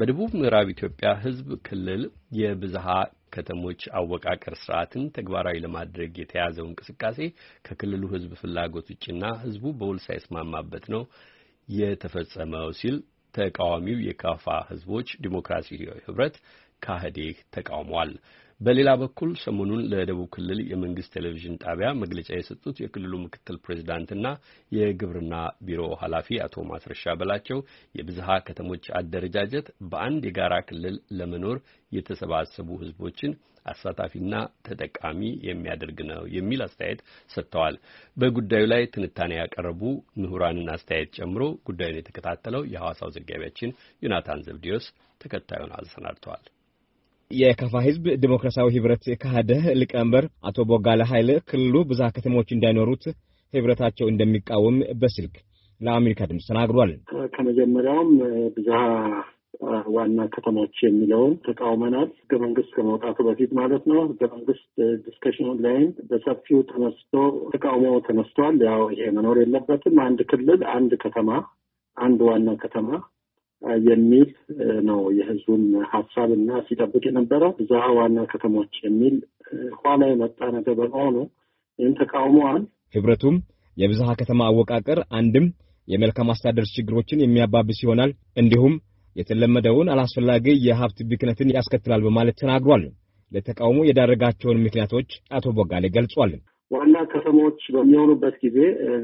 በደቡብ ምዕራብ ኢትዮጵያ ሕዝብ ክልል የብዝሃ ከተሞች አወቃቀር ስርዓትን ተግባራዊ ለማድረግ የተያዘው እንቅስቃሴ ከክልሉ ሕዝብ ፍላጎት ውጭና ሕዝቡ በውል ሳይስማማበት ነው የተፈጸመው ሲል ተቃዋሚው የካፋ ሕዝቦች ዲሞክራሲያዊ ህብረት ካህዴህ ተቃውሟል። በሌላ በኩል ሰሞኑን ለደቡብ ክልል የመንግስት ቴሌቪዥን ጣቢያ መግለጫ የሰጡት የክልሉ ምክትል ፕሬዝዳንትና የግብርና ቢሮ ኃላፊ አቶ ማስረሻ በላቸው የብዝሃ ከተሞች አደረጃጀት በአንድ የጋራ ክልል ለመኖር የተሰባሰቡ ህዝቦችን አሳታፊና ተጠቃሚ የሚያደርግ ነው የሚል አስተያየት ሰጥተዋል። በጉዳዩ ላይ ትንታኔ ያቀረቡ ምሁራንን አስተያየት ጨምሮ ጉዳዩን የተከታተለው የሐዋሳው ዘጋቢያችን ዮናታን ዘብዲዮስ ተከታዩን አሰናድተዋል። የካፋ ህዝብ ዲሞክራሲያዊ ህብረት ካህዴህ ሊቀመንበር አቶ ቦጋለ ኃይለ ክልሉ ብዝሃ ከተሞች እንዳይኖሩት ህብረታቸው እንደሚቃወም በስልክ ለአሜሪካ ድምፅ ተናግሯል። ከመጀመሪያውም ብዝሃ ዋና ከተሞች የሚለውን ተቃውመናል። ህገ መንግስት ከመውጣቱ በፊት ማለት ነው። ህገ መንግስት ዲስከሽን ላይ በሰፊው ተቃውሞ ተነስቷል። ያው ይሄ መኖር የለበትም፣ አንድ ክልል፣ አንድ ከተማ፣ አንድ ዋና ከተማ የሚል ነው የህዝቡን ሐሳብና ሲጠብቅ የነበረው። ብዝሃ ዋና ከተሞች የሚል ኋላ የመጣ ነገር በመሆኑ ይህን ተቃውመዋል። ህብረቱም የብዝሃ ከተማ አወቃቀር አንድም የመልካም አስተዳደር ችግሮችን የሚያባብስ ይሆናል፣ እንዲሁም የተለመደውን አላስፈላጊ የሀብት ብክነትን ያስከትላል በማለት ተናግሯል። ለተቃውሞ የዳረጋቸውን ምክንያቶች አቶ ቦጋለ ገልጿል። ዋና ከተሞች በሚሆኑበት ጊዜ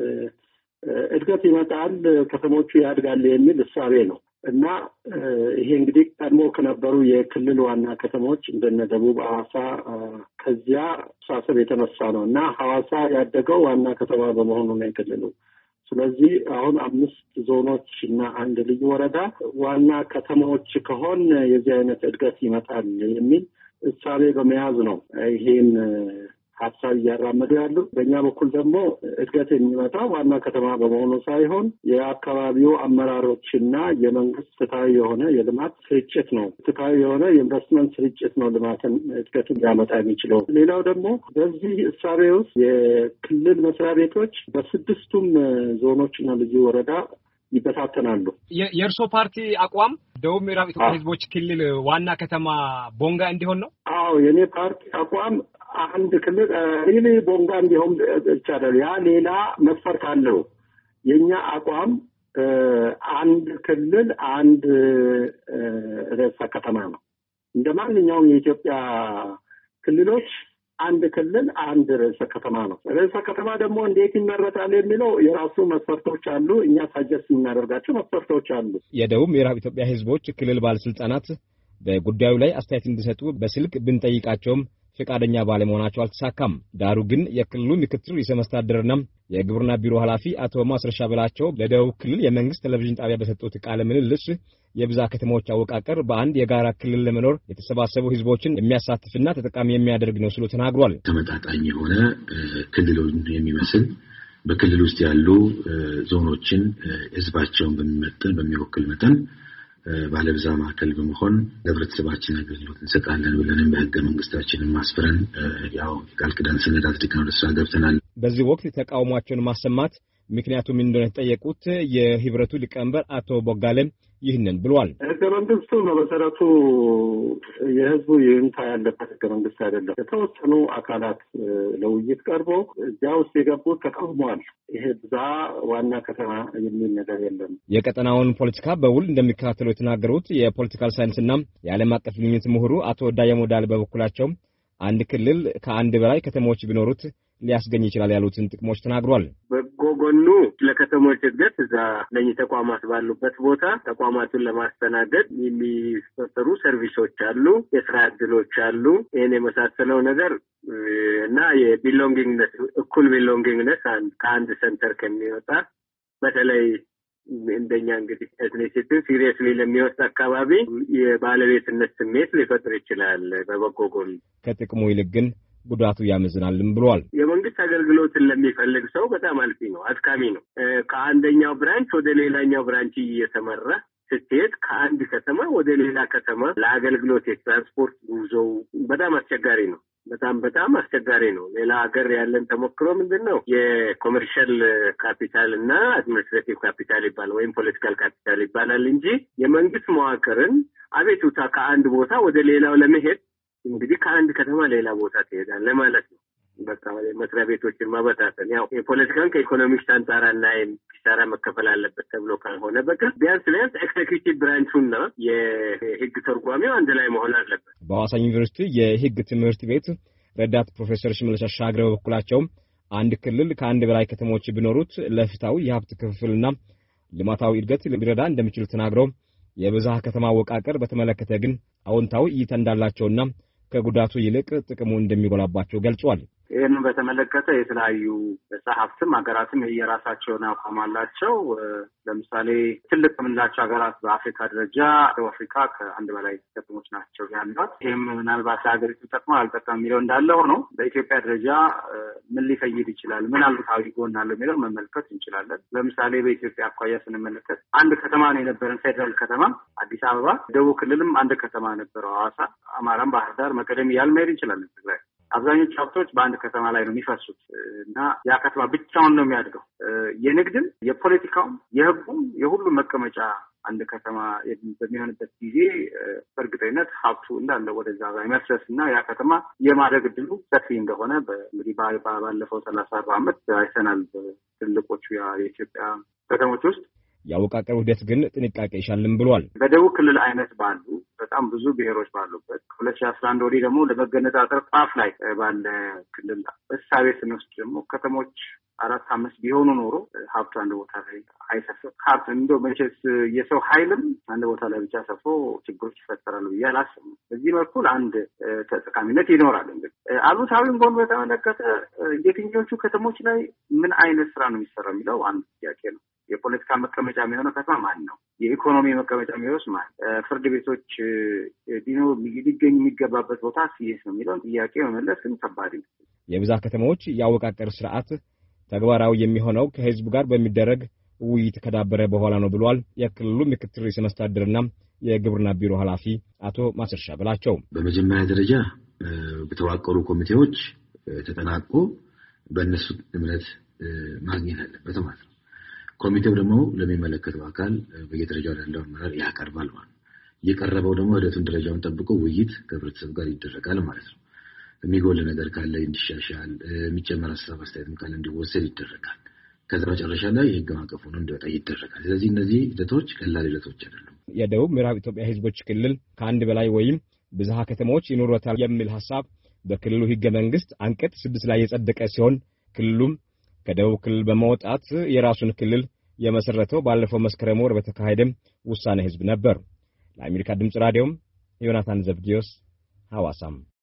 እድገት ይመጣል፣ ከተሞቹ ያድጋል የሚል እሳቤ ነው እና ይሄ እንግዲህ ቀድሞ ከነበሩ የክልል ዋና ከተሞች እንደነ ደቡብ ሐዋሳ ከዚያ አስተሳሰብ የተነሳ ነው እና ሐዋሳ ያደገው ዋና ከተማ በመሆኑ ነው የክልሉ። ስለዚህ አሁን 5 ዞኖች እና አንድ ልዩ ወረዳ ዋና ከተሞች ከሆን የዚህ አይነት እድገት ይመጣል የሚል እሳቤ በመያዝ ነው ይሄን ሀሳብ እያራመዱ ያሉ። በእኛ በኩል ደግሞ እድገት የሚመጣው ዋና ከተማ በመሆኑ ሳይሆን የአካባቢው አመራሮችና የመንግስት ፍትሃዊ የሆነ የልማት ስርጭት ነው። ፍትሃዊ የሆነ የኢንቨስትመንት ስርጭት ነው ልማትን እድገትን ሊያመጣ የሚችለው። ሌላው ደግሞ በዚህ እሳቤ ውስጥ የክልል መስሪያ ቤቶች በ6ቱም ዞኖችና ልዩ ወረዳ ይበታተናሉ። የእርሶ ፓርቲ አቋም ደቡብ ምዕራብ ኢትዮጵያ ህዝቦች ክልል ዋና ከተማ ቦንጋ እንዲሆን ነው? አዎ፣ የኔ ፓርቲ አቋም አንድ ክልል ሪሊ ቦንጋ እንዲሆን ይቻላል። ያ ሌላ መስፈርት አለው። የኛ አቋም አንድ ክልል አንድ ርዕሰ ከተማ ነው። እንደ ማንኛውም የኢትዮጵያ ክልሎች አንድ ክልል አንድ ርዕሰ ከተማ ነው። ርዕሰ ከተማ ደግሞ እንዴት ይመረጣል የሚለው የራሱ መስፈርቶች አሉ። እኛ ሳጀስት የምናደርጋቸው መስፈርቶች አሉ። የደቡብ ምዕራብ ኢትዮጵያ ህዝቦች ክልል ባለስልጣናት በጉዳዩ ላይ አስተያየት እንዲሰጡ በስልክ ብንጠይቃቸውም ፈቃደኛ ባለመሆናቸው አልተሳካም። ዳሩ ግን የክልሉ ምክትል ርዕሰ መስተዳድርና የግብርና ቢሮ ኃላፊ አቶ ማስረሻ በላቸው ለደቡብ ክልል የመንግስት ቴሌቪዥን ጣቢያ በሰጡት ቃለ ምልልስ የብዝሃ ከተሞች አወቃቀር በአንድ የጋራ ክልል ለመኖር የተሰባሰቡ ህዝቦችን የሚያሳትፍና ተጠቃሚ የሚያደርግ ነው ሲሉ ተናግሯል። ተመጣጣኝ የሆነ ክልሉን የሚመስል በክልል ውስጥ ያሉ ዞኖችን ህዝባቸውን በሚወክል መጠን ባለብዝሃ ማዕከል በመሆን ለህብረተሰባችን አገልግሎት እንሰጣለን ብለንም በህገ መንግስታችንን ማስፈረን ያው ቃል ኪዳን ሰነድ አጽድቀን ወደ ስራ ገብተናል። በዚህ ወቅት ተቃውሟቸውን ማሰማት ምክንያቱ ምን እንደሆነ ተጠየቁት የህብረቱ ሊቀመንበር አቶ ቦጋለ ይህንን ብሏል። ህገ መንግስቱ በመሰረቱ የህዝቡ ይሁንታ ያለበት ህገ መንግስት አይደለም። የተወሰኑ አካላት ለውይይት ቀርቦ እዚያ ውስጥ የገቡት ተቃውመዋል። ይሄ ብዝሃ ዋና ከተማ የሚል ነገር የለም። የቀጠናውን ፖለቲካ በውል እንደሚከታተሉ የተናገሩት የፖለቲካል ሳይንስና የዓለም አቀፍ ግንኙነት ምሁሩ አቶ ዳያሞ ዳል በበኩላቸው አንድ ክልል ከአንድ በላይ ከተሞች ቢኖሩት ሊያስገኝ ይችላል ያሉትን ጥቅሞች ተናግሯል። በጎ ጎኑ ለከተሞች እድገት እዛ ለኝ ተቋማት ባሉበት ቦታ ተቋማቱን ለማስተናገድ የሚፈጠሩ ሰርቪሶች አሉ፣ የስራ እድሎች አሉ። ይሄን የመሳሰለው ነገር እና የቢሎንጊንግነስ እኩል ቢሎንጊንግነስ ከአንድ ሴንተር ከሚወጣ በተለይ እንደኛ እንግዲህ ኤትኒሲቲ ሲሪየስሊ ለሚወስድ አካባቢ የባለቤትነት ስሜት ሊፈጥር ይችላል። በበጎ ጎኑ ከጥቅሙ ይልቅ ግን ጉዳቱ ያመዝናልም ብሏል። የመንግስት አገልግሎትን ለሚፈልግ ሰው በጣም አልፊ ነው፣ አድካሚ ነው። ከአንደኛው ብራንች ወደ ሌላኛው ብራንች እየተመራ ስትሄድ ከአንድ ከተማ ወደ ሌላ ከተማ ለአገልግሎት የትራንስፖርት ጉዞው በጣም አስቸጋሪ ነው። በጣም አስቸጋሪ ነው። ሌላ ሀገር ያለን ተሞክሮ ምንድነው የኮመርሻል ካፒታል እና አድሚኒስትሬቲቭ ካፒታል ይባላል ወይም ፖለቲካል ካፒታል ይባላል እንጂ የመንግስት መዋቅርን አቤቱታ ከአንድ ቦታ ወደ ሌላው ለመሄድ እንግዲህ ከአንድ ከተማ ሌላ ቦታ ትሄዳለህ ማለት ነው። በቃ መስሪያ ቤቶችን ማበታተን ያው የፖለቲካን ከኢኮኖሚክስ አንጻርና ኪሳራ መከፈል አለበት ተብሎ ካልሆነ በቃ ቢያንስ ኤክሴኪዩቲቭ ብራንቹና የህግ ተርጓሚው አንድ ላይ መሆን አለበት። በሐዋሳ ዩኒቨርሲቲ የህግ ትምህርት ቤት ረዳት ፕሮፌሰር ሽመልስ አሻግረ በበኩላቸው አንድ ክልል ከአንድ በላይ ከተሞች ቢኖሩት ለፍትሃዊ የሀብት ክፍፍልና ልማታዊ እድገት ሊረዳ እንደሚችል ተናግረው የብዝሃ ከተማ አወቃቀር በተመለከተ ግን አዎንታዊ እይታ እንዳላቸውና ከጉዳቱ ይልቅ ጥቅሙ እንደሚጎላባቸው ገልጿል። ይህንን በተመለከተ የተለያዩ ጸሐፍትም ሀገራትም የራሳቸውን አቋም አላቸው። ለምሳሌ ትልቅ የምንላቸው ሀገራት በአፍሪካ ደረጃ ደቡብ አፍሪካ ከአንድ በላይ ከተሞች ናቸው ያሏት። ይህም ምናልባት ለሀገሪቱ ጠቅሞ አልጠቀም የሚለው እንዳለ ሆኖ በኢትዮጵያ ደረጃ ምን ሊፈይድ ይችላል፣ ምን አሉታዊ ጎን አለው የሚለው መመልከት እንችላለን። ለምሳሌ በኢትዮጵያ አኳያ ስንመለከት አንድ ከተማ ነው የነበረን ፌደራል ከተማ አዲስ አበባ፣ ደቡብ ክልልም አንድ ከተማ ነበረው ሐዋሳ፣ አማራም፣ ባህር ዳር፣ መቀሌም እያልን መሄድ እንችላለን። ትግራይ አብዛኞቹ ሀብቶች በአንድ ከተማ ላይ ነው የሚፈሱት እና ያ ከተማ ብቻውን ነው የሚያድገው። የንግድም የፖለቲካውም የህጉም የሁሉም መቀመጫ አንድ ከተማ በሚሆንበት ጊዜ በእርግጠኝነት ሀብቱ እንዳለ ወደዛ ጋር መፍሰስ እና ያ ከተማ የማደግ እድሉ ሰፊ እንደሆነ እንግዲህ ባለፈው 30-40 ዓመት አይተናል። ትልቆቹ የኢትዮጵያ ከተሞች ውስጥ ያወቃቀሩ ሂደት ግን ጥንቃቄ ይሻልም ብሏል። በደቡብ ክልል አይነት ባሉ በጣም ብዙ ብሔሮች ባሉበት 2011 ወዲህ ደግሞ ለመገነጣጠር ጣፍ ላይ ባለ ክልል እሳቤ ስንወስድ ደግሞ ከተሞች 4-5 ቢሆኑ ኖሮ ሀብቱ አንድ ቦታ ላይ አይሰፍም። ሀብት እንደው መቼስ የሰው ኃይልም አንድ ቦታ ላይ ብቻ ሰፍሮ ችግሮች ይፈጠራሉ ብዬ አላስብም። በዚህ በኩል አንድ ተጠቃሚነት ይኖራል። እንግዲህ አሉታዊውን ጎን በተመለከተ የትኞቹ ከተሞች ላይ ምን አይነት ስራ ነው የሚሰራው የሚለው አንድ ጥያቄ ነው። የፖለቲካ መቀመጫ የሚሆነው ከተማ ማን ነው? የኢኮኖሚ መቀመጫ የሚሆነው ማን? ፍርድ ቤቶች ሊገኝ የሚገባበት ቦታ ሲስ ነው የሚለውን ጥያቄ መመለስ ግን ከባድ ነው። የብዝሃ ከተሞች የአወቃቀር ስርዓት ተግባራዊ የሚሆነው ከህዝቡ ጋር በሚደረግ ውይይት ከዳበረ በኋላ ነው ብሏል የክልሉ ምክትል ርዕሰ መስተዳድርና የግብርና ቢሮ ኃላፊ አቶ ማስርሻ ብላቸው። በመጀመሪያ ደረጃ በተዋቀሩ ኮሚቴዎች ተጠናቆ በእነሱ እምነት ማግኘት አለበት ማለት ነው። ኮሚቴው ደግሞ ለሚመለከተው አካል በየደረጃው ያለው አመራር ያቀርባል ማለት ነው። የቀረበው ደግሞ ሂደቱን ደረጃውን ጠብቆ ውይይት ከህብረተሰቡ ጋር ይደረጋል ማለት ነው። የሚጎል ነገር ካለ እንዲሻሻል፣ የሚጨመር ሀሳብ አስተያየትም ካለ እንዲወሰድ ይደረጋል። ከዛ መጨረሻ ላይ የህግ ማዕቀፍ ሆኖ እንዲወጣ ይደረጋል። ስለዚህ እነዚህ ሂደቶች ቀላል ሂደቶች አይደሉም። የደቡብ ምዕራብ ኢትዮጵያ ህዝቦች ክልል ከአንድ በላይ ወይም ብዝሃ ከተሞች ይኖሩታል የሚል ሐሳብ በክልሉ ህገ መንግስት አንቀጽ 6 ላይ የጸደቀ ሲሆን ክልሉም ከደቡብ ክልል በመውጣት የራሱን ክልል የመሰረተው ባለፈው መስከረም ወር በተካሄደ ውሳኔ ህዝብ ነበር። ለአሜሪካ ድምጽ ራዲዮ ዮናታን ዘብዲዮስ ሐዋሳም